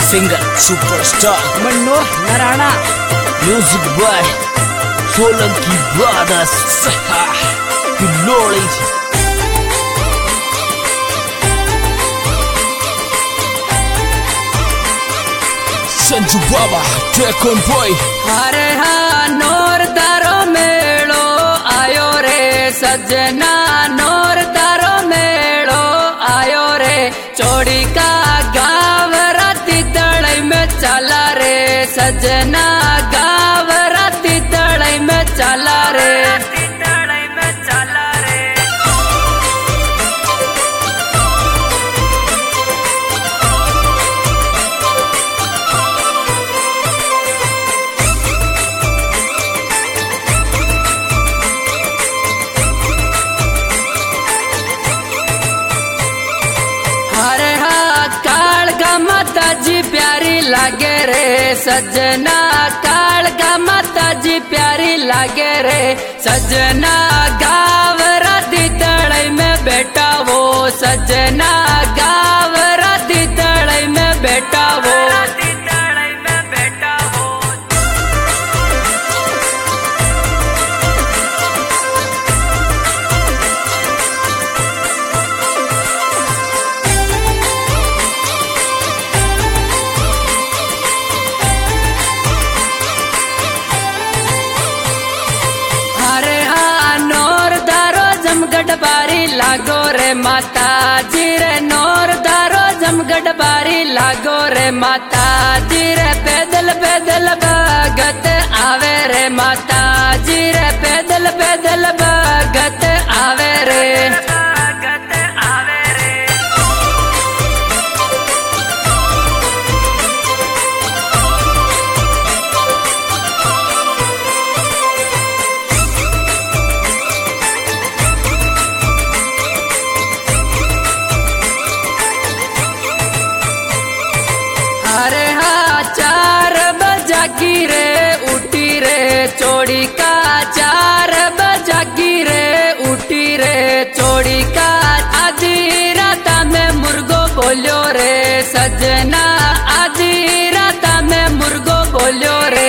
Singer superstar Manohar Narayan, music boy Solanki brothers पिल्लोळी संजू बाबा ट्रैकन boy. अरे हाँ नोर तारो मेलो आयो रे सजना, नोर तारो मेलो आयो रे चोड़ी का गाँव राती तड़ई में चला रे सजना, गाँव राती तड़ई में चला रे। अरे हाँ काल का माता जी प्यारी लागे रे सजना, काल का माता जी प्यारी लागे रे सजना, गाँव राती तड़ई में बैठा वो सजना, गाँव राती तड़ई में बैठा वो। जमगढ़ बारी लागो रे माता जी रे, नोर दारो जमगढ़ बारी लागो रे माता जी रे, पैदल पैदल भगत आवे रे माता जी रे, पैदल पैदल भगत आवे रे। अरे हाँ 4 बजा की रे उठी रे चोड़ी का, 4 बजा की रे उठी रे चोड़ी का, आधी राता में मुर्गो बोलियो रे सजना, आधी राता में मुर्गो बोलियो रे।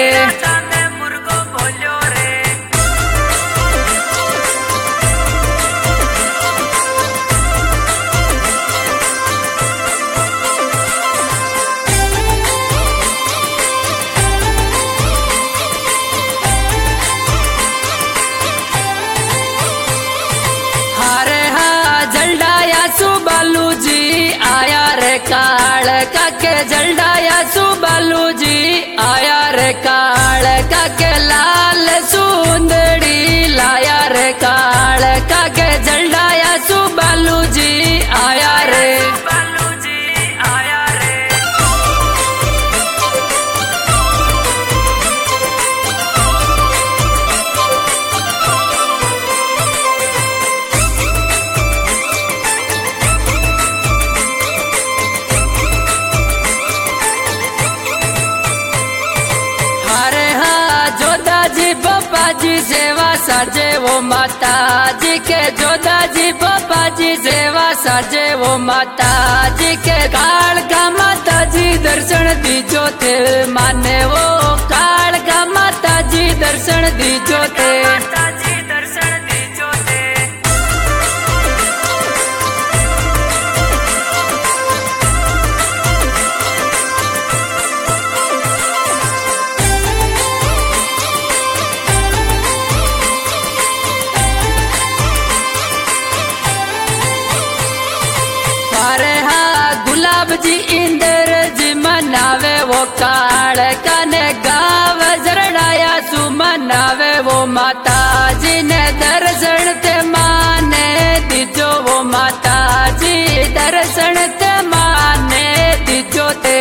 बालू जी आया रे काल काके जलडाया सु बालू जी आया रे काल काके, लाल सुंदड़ी लाया रे काल काके जलडाया सु बालू जी आया रे। जी सेवा साजे वो माता जी के, जोधा जी बाबा जी सेवा साजे वो माता जी के, काल का माता जी दर्शन दीजो थे माने वो, काल का माता जी दर्शन दीजो थे। अरे हाँ गुलाब जी इंदर जी मनावे वो काल कने, गाँव जरडाया सु मनावे वो माता जी ने, दर्शन ते माने दीजो वो माता जी, दर्शन ते माने दीजो ते।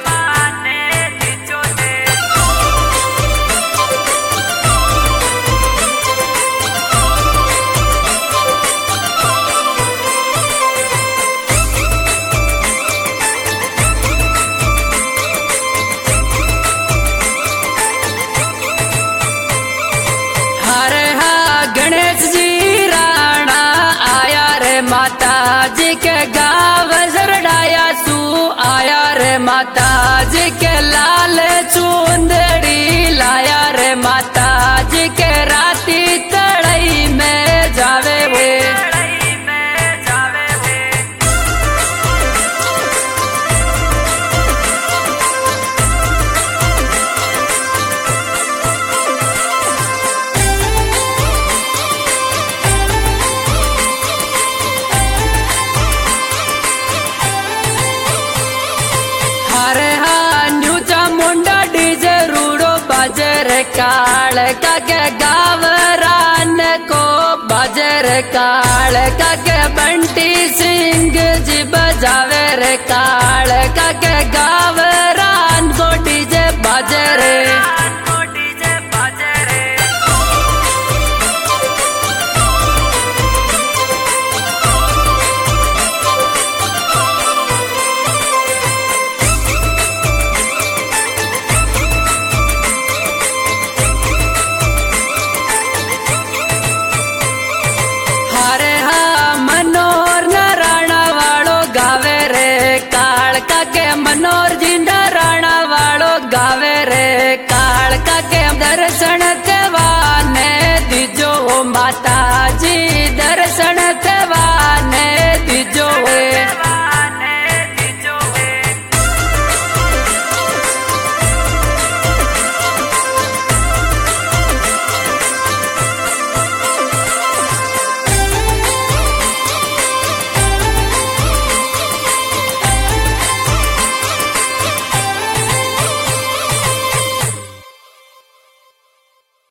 गणेश जी राणा आया रे माता जी के, गाँव जरडाया सु आया रे माता काल के गावरान को बाजे रे काल के बंटी सिंह जी बजावे रे काल के गावरान को डीजे बाजे रे। मनोर नारायण वालो गावे रे काल के मनोर जिंदा